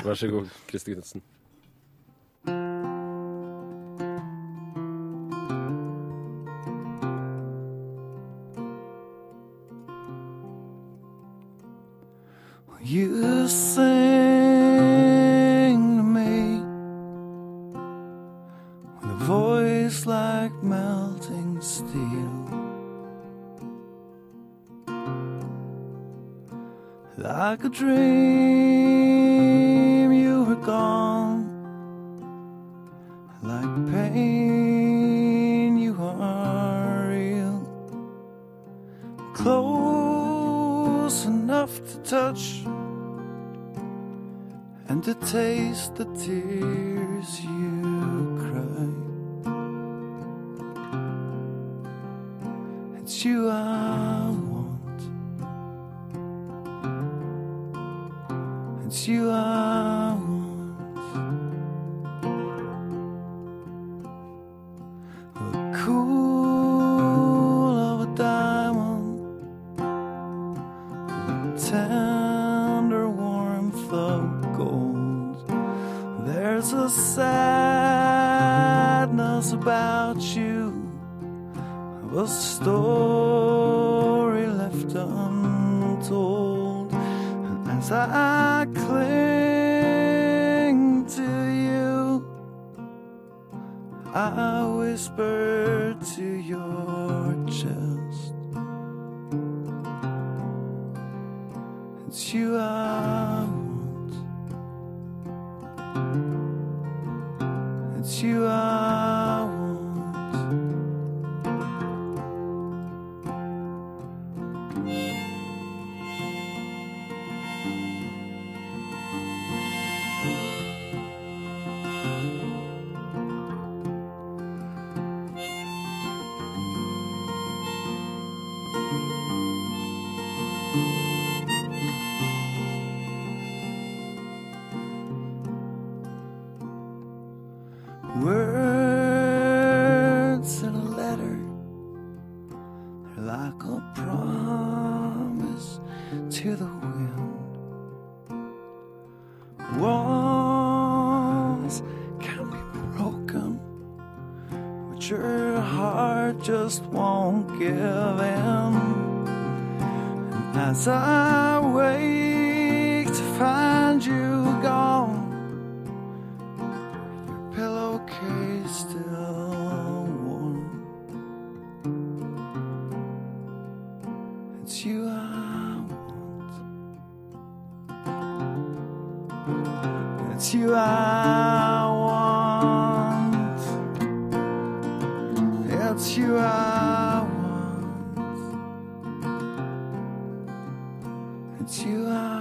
Vær så god, Christer Knutsen. You sing to me with a voice like melting steel, like a dream you were gone, like pain you are real, close enough to touch and to taste the tears you cry. It's you I want, it's you I want. The cool of a diamond, the tender warmth of gold. There's a sadness about you, of a story left untold. And as I cling to you, I whisper to your chest, it's you I want, it's you I want. Words in a letter, they're like a promise to the wind. Walls can be broken, but your heart just won't give in. And as I wake to find you gone, pillowcase still warm, it's you I want, it's you I want, it's you I want, it's you I want.